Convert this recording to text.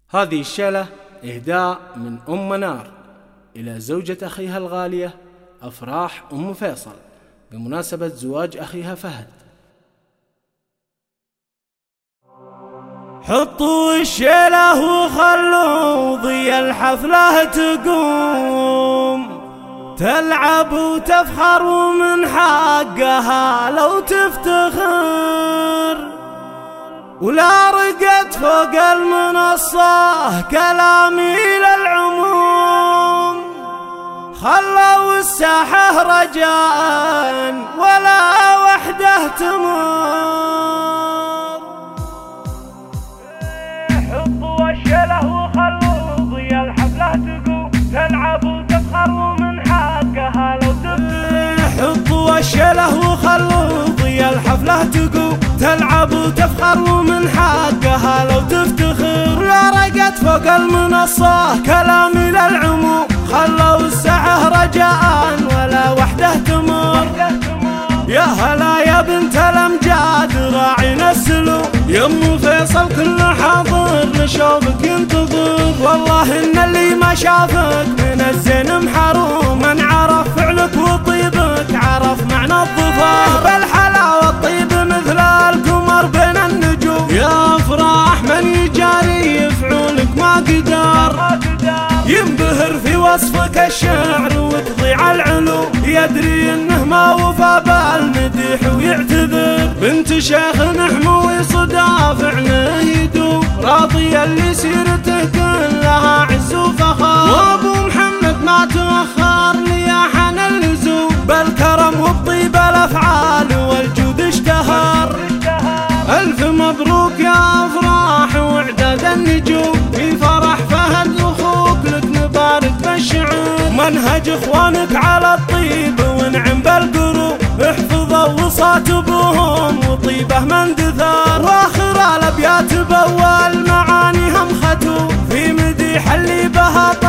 هذه الشيلة إهداء من أم منار إلى زوجة أخيها الغالية أفراح أم فيصل بمناسبة زواج أخيها فهد. حطوا الشيلة وخلوا ضي الحفلة تقوم، تلعب وتفخر ومن حقها لو تفتخر، ولا رقت فوق المنصة كلامي للعموم، خلوا الساحة رجاء ولا وحده تمر. حطوا الشيلة وخلوا ضي الحفلة تقوم، تلعب وتفخر ومن حقها لو تفتخر. حطوا الشيلة وخلوا ضي الحفلة تقوم، تلعب وتفخر ومن حقها لو تفتخر، لا رقت فوق المنصة كلامي للعموم، خلوا الساحة رجاء ولا وحده تمر. يا هلا يا بنت الأمجاد راعينا السلوك، يا ام فيصل كل حاضر نشوفك ينتظر، والله ان اللي ما شافك من الزين محروم، من عرف فعلك وطيبك عرف معنى الظفر، بالحلاوة الطيب مثل القمر بين النجوم، يا افراح من يجاري يفعولك ما قدر، ينبهر في وصفك الشعر وتضيع العلوم، يدري انه ما وفى بالمديح ويعتذر، بنت شيخ نحموي صدى فعله يدوم، راضية اللي سيرته كلها عز وفخر، وابو محمد ما تأخر لياحن اللزوم، بالكرم وبطيب الافعال والجود اشتهر. الف مبروك يا افراح واعداد النجوم، في فرح فهد اخوك لك نبارك بالشعور، منهج اخوانك على الطيب ونعم بالقروب، احفظوا وصات ابوهم وطيبه من دثار، واخر الابيات باول معانيهم ختوم، في مديح اللي بها